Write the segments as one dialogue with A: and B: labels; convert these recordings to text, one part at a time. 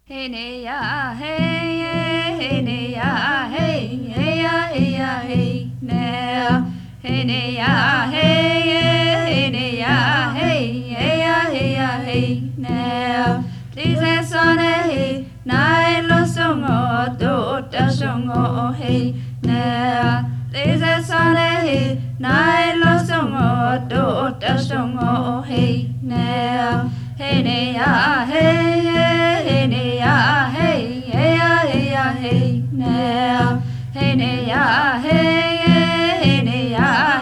A: Hey ne ya hey hey ne ya hey hey ya hey ne hey ne ya hey ne ya hey ne Lise sone hey nai lo songo do ta songo hey ne Lise sone hey nai lo songo do ta songo hey ne Hey ne ya hey hey ne ya hey hey ne hey ne ya hey ne ya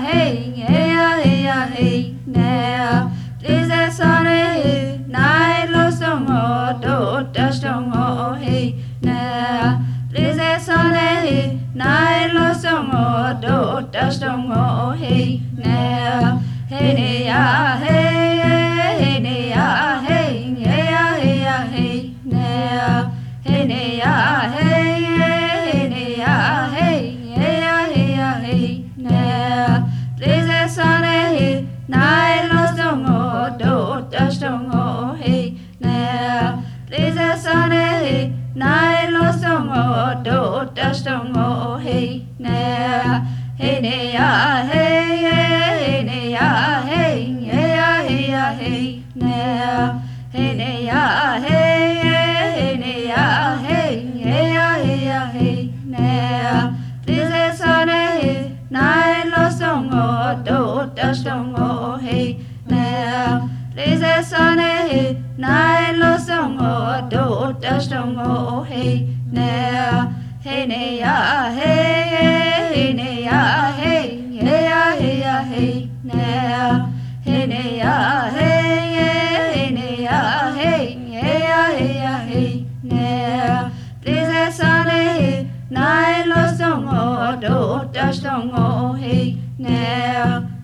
A: hey ne Lise sone nai lo songo do ta songo hey ne Lise sone nai lo songo do ta songo hey ne hey ne ya hey ne ya hey ne ya hey ne ya hey ne Lise sone nai lo songo do ta songo hey ne Lise sone nai lo songo do ta songo hey ne hey ne ya hey ne ya hey ne hey ne ya hey ne ya hey ne Lise sone nai lo songo do ta songo hey ne Lise sone nai lo songo do ta songo hey ne hey ne ya hey ne ya hey ne hey ne ya hey ne ya hey ne Lise sone nai lo songo do ta songo hey ne